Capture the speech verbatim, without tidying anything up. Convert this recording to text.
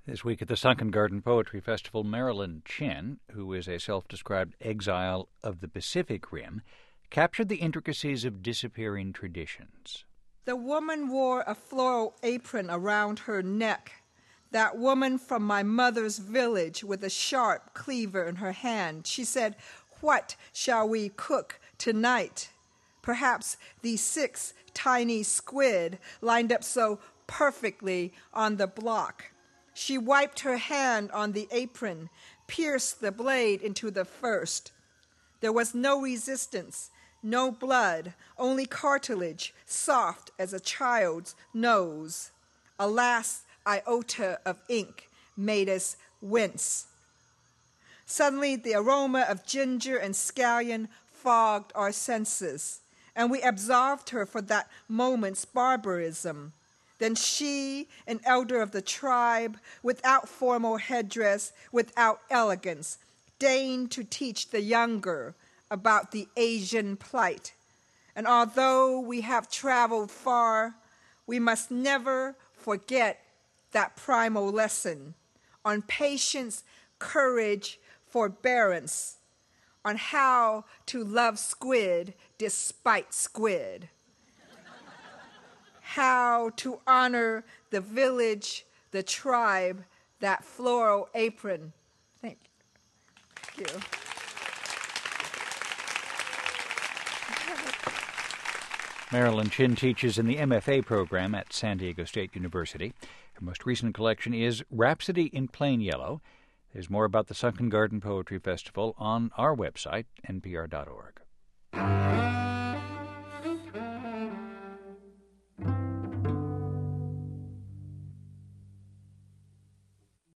This week at the Sunken Garden Poetry Festival, Marilyn Chin, who is a self-described exile of the Pacific Rim, captured the intricacies of disappearing traditions. The woman wore a floral apron around her neck. That woman from my mother's village with a sharp cleaver in her hand. She said, "What shall we cook tonight?" Perhaps these six tiny squid lined up so perfectly on the block. She wiped her hand on the apron, pierced the blade into the first. There was no resistance, no blood, only cartilage, soft as a child's nose. A last iota of ink made us wince. Suddenly, the aroma of ginger and scallion fogged our senses, and we absolved her for that moment's barbarism. Then she, an elder of the tribe, without formal headdress, without elegance, deigned to teach the younger about the Asian plight. And although we have traveled far, we must never forget that primal lesson on patience, courage, forbearance, on how to love squid despite squid, how to honor the village, the tribe, that floral apron. Thank you. Thank you. Marilyn Chin teaches in the M F A program at San Diego State University. Her most recent collection is Rhapsody in Plain Yellow. There's more about the Sunken Garden Poetry Festival on our website, N P R dot org.